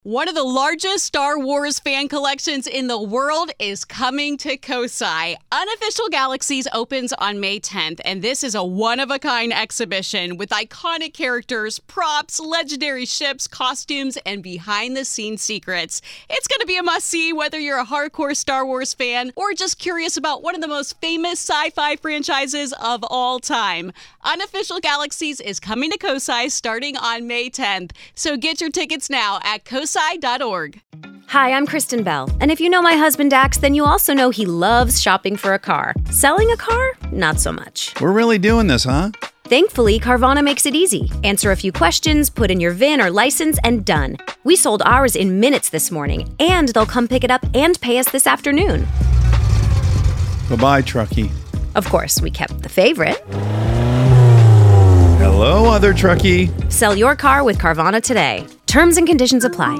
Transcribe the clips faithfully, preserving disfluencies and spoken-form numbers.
One of the largest Star Wars fan collections in the world is coming to Kosai. Unofficial Galaxies opens on May tenth, and this is a one-of-a-kind exhibition with iconic characters, props, legendary ships, costumes, and behind-the-scenes secrets. It's going to be a must-see whether you're a hardcore Star Wars fan or just curious about one of the most famous sci-fi franchises of all time. Unofficial Galaxies is coming to Kosai starting on May tenth, so get your tickets now at kosai dot org. Hi, I'm Kristen Bell, and if you know my husband Dax, then you also know he loves shopping for a car. Selling a car? Not so much. We're really doing this, huh? Thankfully, Carvana makes it easy. Answer a few questions, put in your V I N or license, and done. We sold ours in minutes this morning, and they'll come pick it up and pay us this afternoon. Bye-bye, Truckee. Of course, we kept the favorite. Hello, other Truckee. Sell your car with Carvana today. Terms and conditions apply.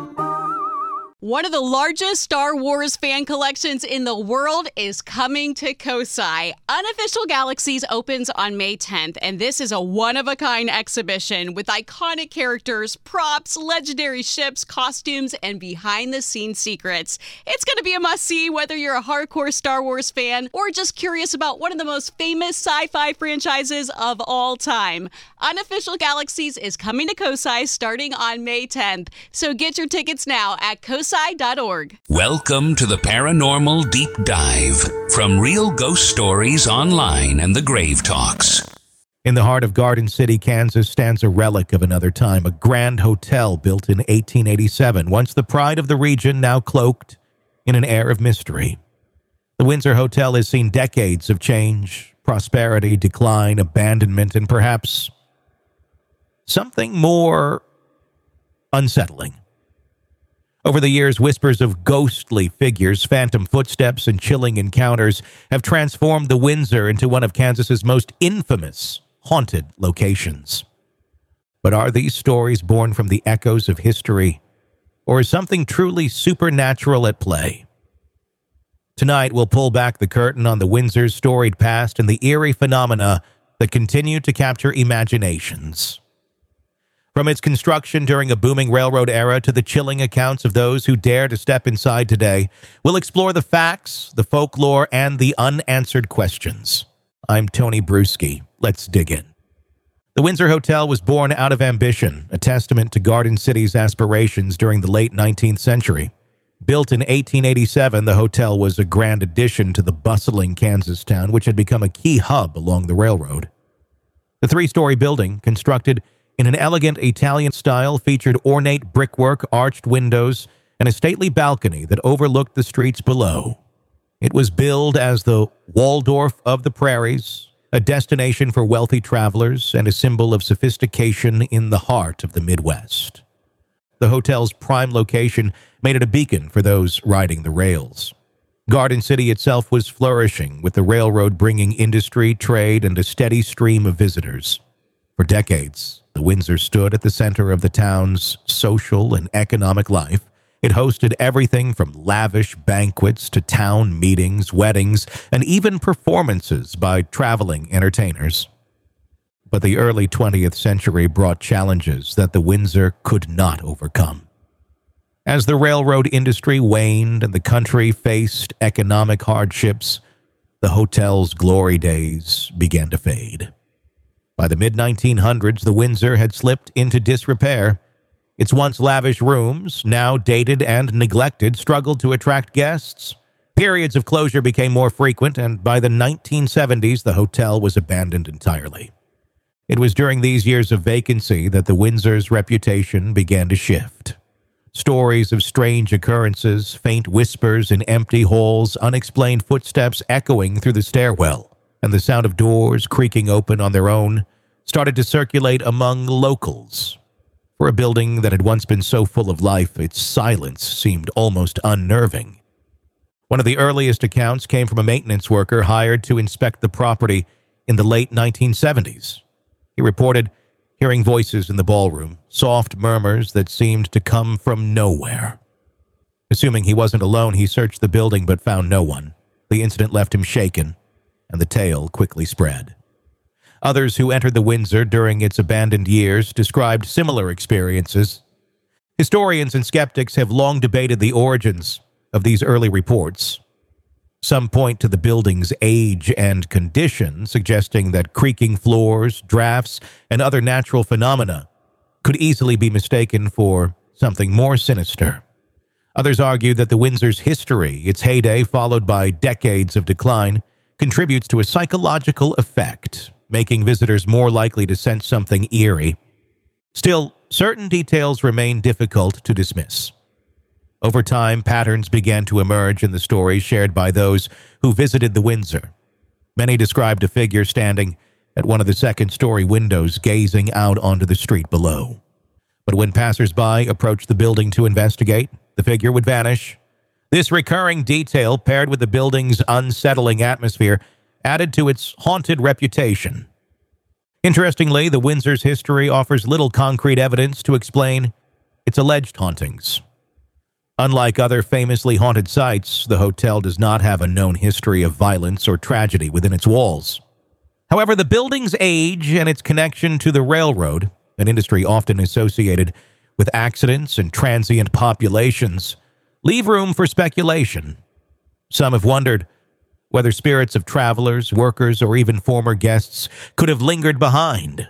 One of the largest Star Wars fan collections in the world is coming to Kosai. Unofficial Galaxies opens on May tenth, and this is a one-of-a-kind exhibition with iconic characters, props, legendary ships, costumes, and behind-the-scenes secrets. It's going to be a must-see whether you're a hardcore Star Wars fan or just curious about one of the most famous sci-fi franchises of all time. Unofficial Galaxies is coming to Kosai starting on May tenth, so get your tickets now at kosai dot org. Welcome to the Paranormal Deep Dive from Real Ghost Stories Online and the Grave Talks. In the heart of Garden City, Kansas, stands a relic of another time, a grand hotel built in eighteen eighty-seven, once the pride of the region, now cloaked in an air of mystery. The Windsor Hotel has seen decades of change, prosperity, decline, abandonment, and perhaps something more unsettling. Over the years, whispers of ghostly figures, phantom footsteps, and chilling encounters have transformed the Windsor into one of Kansas's most infamous haunted locations. But are these stories born from the echoes of history, or is something truly supernatural at play? Tonight, we'll pull back the curtain on the Windsor's storied past and the eerie phenomena that continue to capture imaginations. From its construction during a booming railroad era to the chilling accounts of those who dare to step inside today, we'll explore the facts, the folklore, and the unanswered questions. I'm Tony Bruschi. Let's dig in. The Windsor Hotel was born out of ambition, a testament to Garden City's aspirations during the late nineteenth century. Built in eighteen eighty-seven, the hotel was a grand addition to the bustling Kansas town, which had become a key hub along the railroad. The three-story building, constructed in an elegant Italian style, featured ornate brickwork, arched windows, and a stately balcony that overlooked the streets below. It was billed as the Waldorf of the Prairies, a destination for wealthy travelers and a symbol of sophistication in the heart of the Midwest. The hotel's prime location made it a beacon for those riding the rails. Garden City itself was flourishing, with the railroad bringing industry, trade, and a steady stream of visitors. For decades, the Windsor stood at the center of the town's social and economic life. It hosted everything from lavish banquets to town meetings, weddings, and even performances by traveling entertainers. But the early twentieth century brought challenges that the Windsor could not overcome. As the railroad industry waned and the country faced economic hardships, the hotel's glory days began to fade. By the mid nineteen hundreds, the Windsor had slipped into disrepair. Its once lavish rooms, now dated and neglected, struggled to attract guests. Periods of closure became more frequent, and by the nineteen seventies, the hotel was abandoned entirely. It was during these years of vacancy that the Windsor's reputation began to shift. Stories of strange occurrences, faint whispers in empty halls, unexplained footsteps echoing through the stairwell, and the sound of doors creaking open on their own started to circulate among locals. For a building that had once been so full of life, its silence seemed almost unnerving. One of the earliest accounts came from a maintenance worker hired to inspect the property in the late nineteen seventies. He reported hearing voices in the ballroom, soft murmurs that seemed to come from nowhere. Assuming he wasn't alone, he searched the building but found no one. The incident left him shaken, and the tale quickly spread. Others who entered the Windsor during its abandoned years described similar experiences. Historians and skeptics have long debated the origins of these early reports. Some point to the building's age and condition, suggesting that creaking floors, drafts, and other natural phenomena could easily be mistaken for something more sinister. Others argue that the Windsor's history, its heyday followed by decades of decline, contributes to a psychological effect, making visitors more likely to sense something eerie. Still, certain details remain difficult to dismiss. Over time, patterns began to emerge in the stories shared by those who visited the Windsor. Many described a figure standing at one of the second-story windows gazing out onto the street below. But when passers-by approached the building to investigate, the figure would vanish. This recurring detail, paired with the building's unsettling atmosphere, added to its haunted reputation. Interestingly, the Windsor's history offers little concrete evidence to explain its alleged hauntings. Unlike other famously haunted sites, the hotel does not have a known history of violence or tragedy within its walls. However, the building's age and its connection to the railroad, an industry often associated with accidents and transient populations, leave room for speculation. Some have wondered whether spirits of travelers, workers, or even former guests could have lingered behind.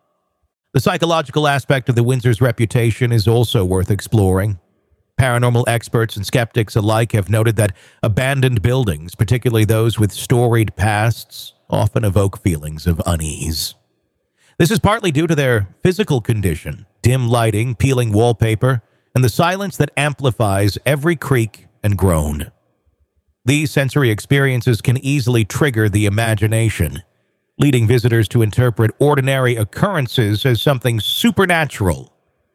The psychological aspect of the Windsor's reputation is also worth exploring. Paranormal experts and skeptics alike have noted that abandoned buildings, particularly those with storied pasts, often evoke feelings of unease. This is partly due to their physical condition, dim lighting, peeling wallpaper, and the silence that amplifies every creak and groan. These sensory experiences can easily trigger the imagination, leading visitors to interpret ordinary occurrences as something supernatural.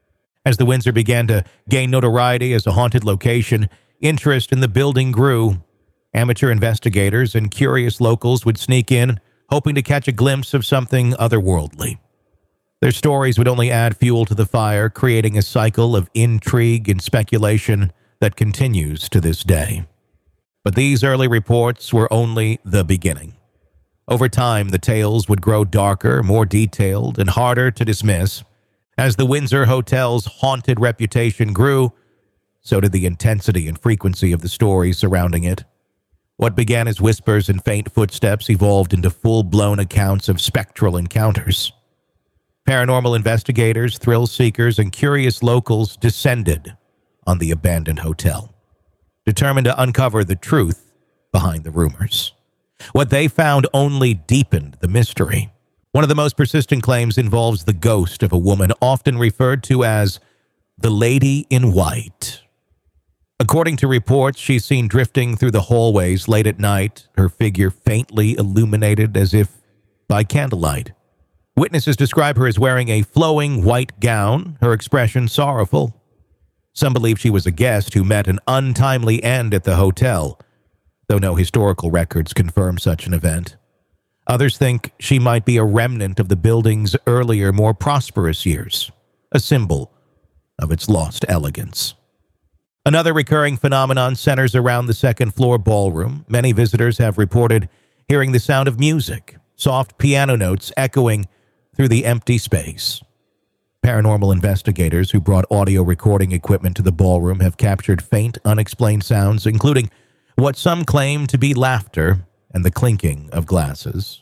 As the Windsor began to gain notoriety as a haunted location, interest in the building grew. Amateur investigators and curious locals would sneak in, hoping to catch a glimpse of something otherworldly. Their stories would only add fuel to the fire, creating a cycle of intrigue and speculation that continues to this day. But these early reports were only the beginning. Over time, the tales would grow darker, more detailed, and harder to dismiss. As the Windsor Hotel's haunted reputation grew, so did the intensity and frequency of the stories surrounding it. What began as whispers and faint footsteps evolved into full-blown accounts of spectral encounters. Paranormal investigators, thrill seekers, and curious locals descended on the abandoned hotel, determined to uncover the truth behind the rumors. What they found only deepened the mystery. One of the most persistent claims involves the ghost of a woman often referred to as the Lady in White. According to reports, she's seen drifting through the hallways late at night, her figure faintly illuminated as if by candlelight. Witnesses describe her as wearing a flowing white gown, her expression sorrowful. Some believe she was a guest who met an untimely end at the hotel, though no historical records confirm such an event. Others think she might be a remnant of the building's earlier, more prosperous years, a symbol of its lost elegance. Another recurring phenomenon centers around the second-floor ballroom. Many visitors have reported hearing the sound of music, soft piano notes echoing through the empty space. Paranormal investigators who brought audio recording equipment to the ballroom have captured faint, unexplained sounds, including what some claim to be laughter and the clinking of glasses.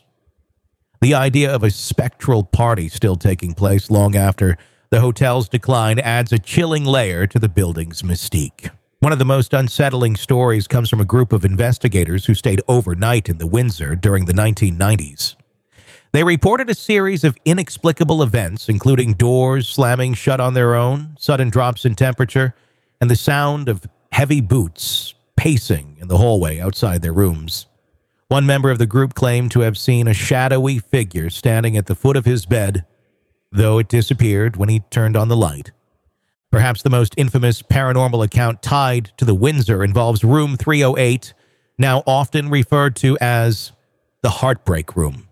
The idea of a spectral party still taking place long after the hotel's decline adds a chilling layer to the building's mystique. One of the most unsettling stories comes from a group of investigators who stayed overnight in the Windsor during the nineteen nineties. They reported a series of inexplicable events, including doors slamming shut on their own, sudden drops in temperature, and the sound of heavy boots pacing in the hallway outside their rooms. One member of the group claimed to have seen a shadowy figure standing at the foot of his bed, though it disappeared when he turned on the light. Perhaps the most infamous paranormal account tied to the Windsor involves Room three oh eight, now often referred to as the Heartbreak Room.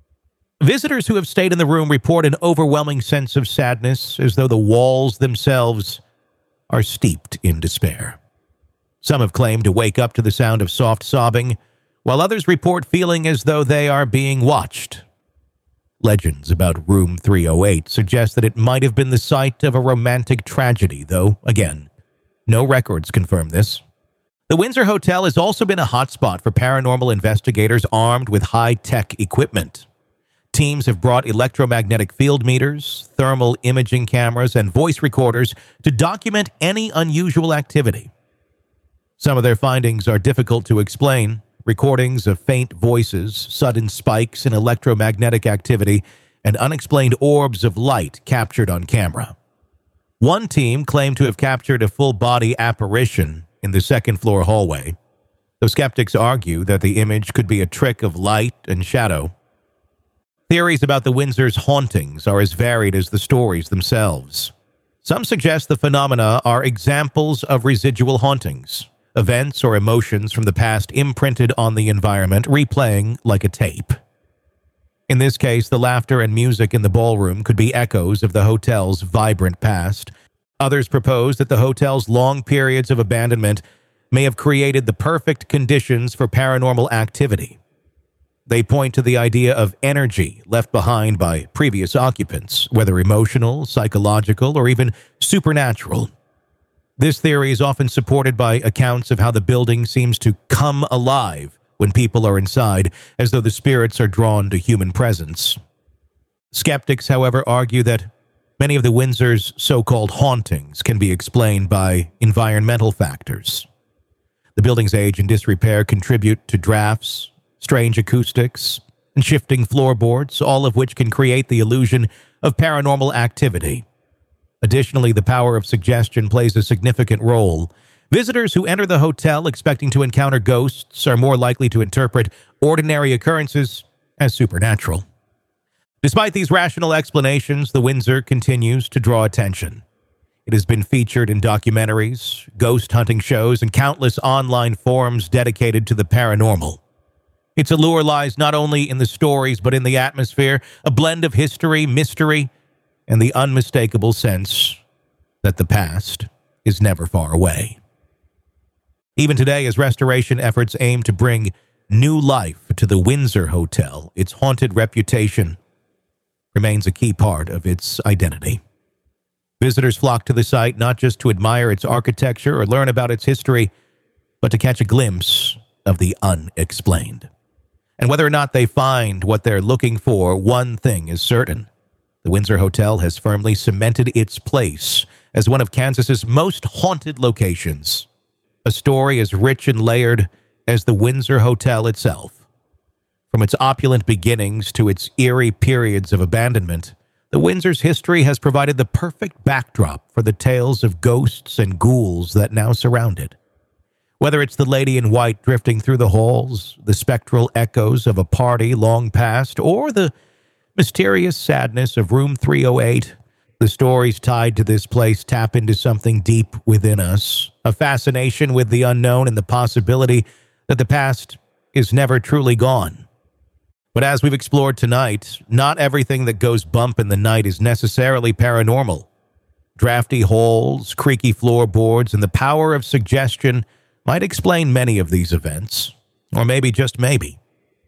Visitors who have stayed in the room report an overwhelming sense of sadness, as though the walls themselves are steeped in despair. Some have claimed to wake up to the sound of soft sobbing, while others report feeling as though they are being watched. Legends about Room three oh eight suggest that it might have been the site of a romantic tragedy, though, again, no records confirm this. The Windsor Hotel has also been a hotspot for paranormal investigators armed with high-tech equipment. Teams have brought electromagnetic field meters, thermal imaging cameras, and voice recorders to document any unusual activity. Some of their findings are difficult to explain. Recordings of faint voices, sudden spikes in electromagnetic activity, and unexplained orbs of light captured on camera. One team claimed to have captured a full-body apparition in the second-floor hallway, though skeptics argue that the image could be a trick of light and shadow. Theories about the Windsor's hauntings are as varied as the stories themselves. Some suggest the phenomena are examples of residual hauntings, events or emotions from the past imprinted on the environment, replaying like a tape. In this case, the laughter and music in the ballroom could be echoes of the hotel's vibrant past. Others propose that the hotel's long periods of abandonment may have created the perfect conditions for paranormal activity. They point to the idea of energy left behind by previous occupants, whether emotional, psychological, or even supernatural. This theory is often supported by accounts of how the building seems to come alive when people are inside, as though the spirits are drawn to human presence. Skeptics, however, argue that many of the Windsor's so-called hauntings can be explained by environmental factors. The building's age and disrepair contribute to drafts, strange acoustics, and shifting floorboards, all of which can create the illusion of paranormal activity. Additionally, the power of suggestion plays a significant role. Visitors who enter the hotel expecting to encounter ghosts are more likely to interpret ordinary occurrences as supernatural. Despite these rational explanations, the Windsor continues to draw attention. It has been featured in documentaries, ghost hunting shows, and countless online forums dedicated to the paranormal. Its allure lies not only in the stories, but in the atmosphere, a blend of history, mystery, and the unmistakable sense that the past is never far away. Even today, as restoration efforts aim to bring new life to the Windsor Hotel, its haunted reputation remains a key part of its identity. Visitors flock to the site not just to admire its architecture or learn about its history, but to catch a glimpse of the unexplained. And whether or not they find what they're looking for, one thing is certain. The Windsor Hotel has firmly cemented its place as one of Kansas's most haunted locations. A story as rich and layered as the Windsor Hotel itself. From its opulent beginnings to its eerie periods of abandonment, the Windsor's history has provided the perfect backdrop for the tales of ghosts and ghouls that now surround it. Whether it's the lady in white drifting through the halls, the spectral echoes of a party long past, or the mysterious sadness of Room three oh eight, the stories tied to this place tap into something deep within us, a fascination with the unknown and the possibility that the past is never truly gone. But as we've explored tonight, not everything that goes bump in the night is necessarily paranormal. Drafty halls, creaky floorboards, and the power of suggestion might explain many of these events, or maybe just maybe.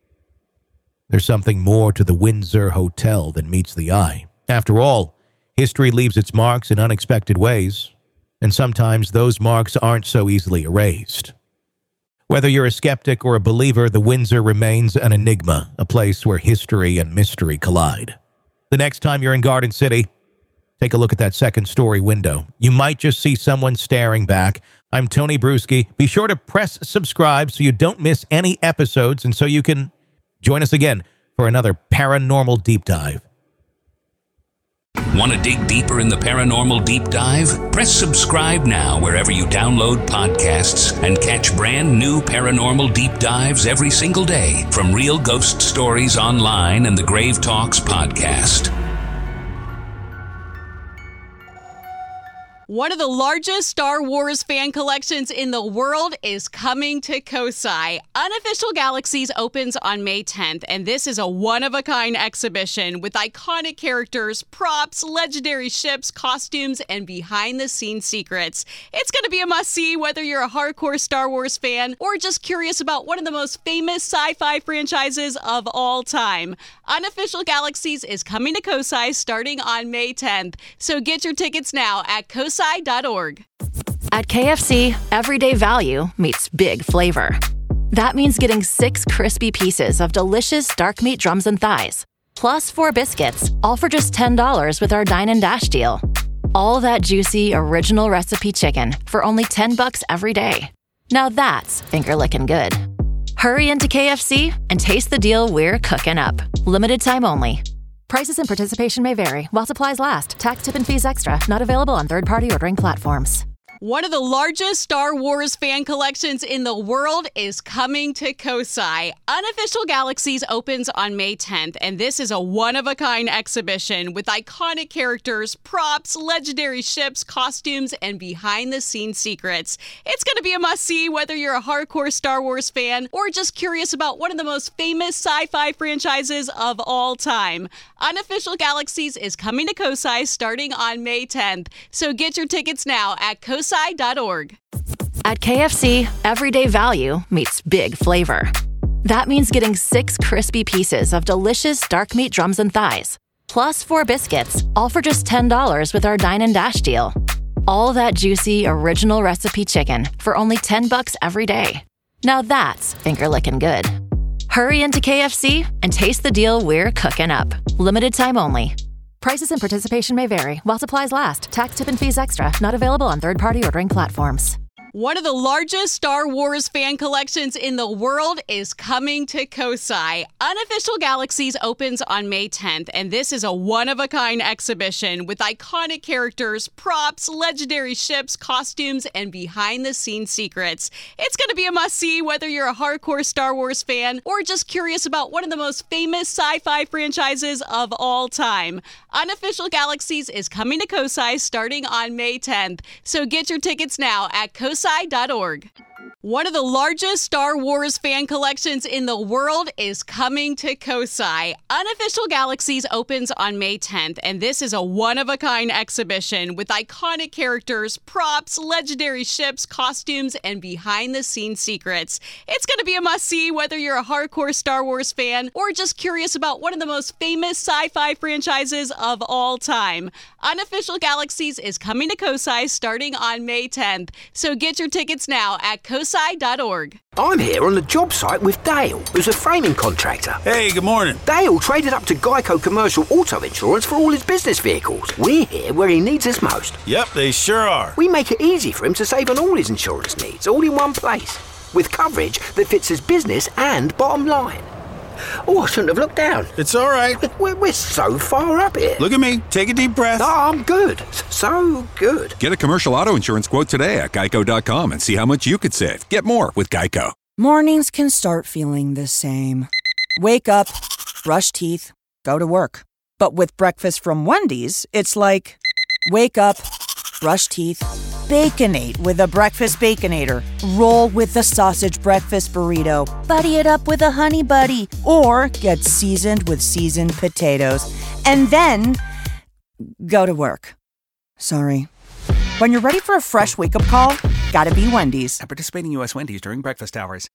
There's something more to the Windsor Hotel than meets the eye. After all, history leaves its marks in unexpected ways, and sometimes those marks aren't so easily erased. Whether you're a skeptic or a believer, the Windsor remains an enigma, a place where history and mystery collide. The next time you're in Garden City, take a look at that second-story window. You might just see someone staring back. I'm Tony Bruschi. Be sure to press subscribe so you don't miss any episodes and so you can join us again for another Paranormal Deep Dive. Want to dig deeper in the Paranormal Deep Dive? Press subscribe now wherever you download podcasts and catch brand new Paranormal Deep Dives every single day from Real Ghost Stories Online and the Grave Talks podcast. One of the largest Star Wars fan collections in the world is coming to Kosai. Unofficial Galaxies opens on May tenth, and this is a one-of-a-kind exhibition with iconic characters, props, legendary ships, costumes, and behind-the-scenes secrets. It's going to be a must-see whether you're a hardcore Star Wars fan or just curious about one of the most famous sci-fi franchises of all time. Unofficial Galaxies is coming to Kosai starting on May tenth, so get your tickets now at kosai dot org. At K F C, everyday value meets big flavor. That means getting six crispy pieces of delicious dark meat drums and thighs, plus four biscuits, all for just ten dollars with our Dine and Dash deal. All that juicy, original recipe chicken for only ten bucks every day. Now that's finger-licking good. Hurry into K F C and taste the deal we're cooking up. Limited time only. Prices and participation may vary while supplies last. Tax, tip, and fees extra. Not available on third-party ordering platforms. One of the largest Star Wars fan collections in the world is coming to Kosai. Unofficial Galaxies opens on May tenth, and this is a one-of-a-kind exhibition with iconic characters, props, legendary ships, costumes, and behind-the-scenes secrets. It's going to be a must-see whether you're a hardcore Star Wars fan or just curious about one of the most famous sci-fi franchises of all time. Unofficial Galaxies is coming to Kosai starting on May tenth, so get your tickets now at kosai dot org. At K F C, everyday value meets big flavor. That means getting six crispy pieces of delicious dark meat drums and thighs, plus four biscuits, all for just ten dollars with our Dine and Dash deal. All that juicy, original recipe chicken for only ten bucks every day. Now that's finger-licking good. Hurry into K F C and taste the deal we're cooking up. Limited time only. Prices and participation may vary while supplies last. Tax, tip, and fees extra. Not available on third-party ordering platforms. One of the largest Star Wars fan collections in the world is coming to Kosai. Unofficial Galaxies opens on May tenth, and this is a one-of-a-kind exhibition with iconic characters, props, legendary ships, costumes, and behind-the-scenes secrets. It's going to be a must-see whether you're a hardcore Star Wars fan or just curious about one of the most famous sci-fi franchises of all time. Unofficial Galaxies is coming to Kosai starting on May tenth, so get your tickets now at kosai dot org. One of the largest Star Wars fan collections in the world is coming to Kosai. Unofficial Galaxies opens on May tenth, and this is a one-of-a-kind exhibition with iconic characters, props, legendary ships, costumes, and behind-the-scenes secrets. It's going to be a must-see whether you're a hardcore Star Wars fan or just curious about one of the most famous sci-fi franchises of all time. Unofficial Galaxies is coming to Kosai starting on May tenth, so get your tickets now at kosai dot org. I'm here on the job site with Dale, who's a framing contractor. Hey, good morning. Dale traded up to Geico Commercial Auto Insurance for all his business vehicles. We're here where he needs us most. Yep, they sure are. We make it easy for him to save on all his insurance needs, all in one place, with coverage that fits his business and bottom line. Oh, I shouldn't have looked down. It's all right. We're, we're so far up here. Look at me. Take a deep breath. Oh, I'm good. So good. Get a commercial auto insurance quote today at geico dot com and see how much you could save. Get more with Geico. Mornings can start feeling the same. Wake up, brush teeth, go to work. But with breakfast from Wendy's, it's like, wake up, brush teeth, Baconate with a breakfast Baconator. Roll with the sausage breakfast burrito. Buddy it up with a honey buddy. Or get seasoned with seasoned potatoes. And then go to work. Sorry. When you're ready for a fresh wake-up call, gotta be Wendy's. At participating U S Wendy's during breakfast hours.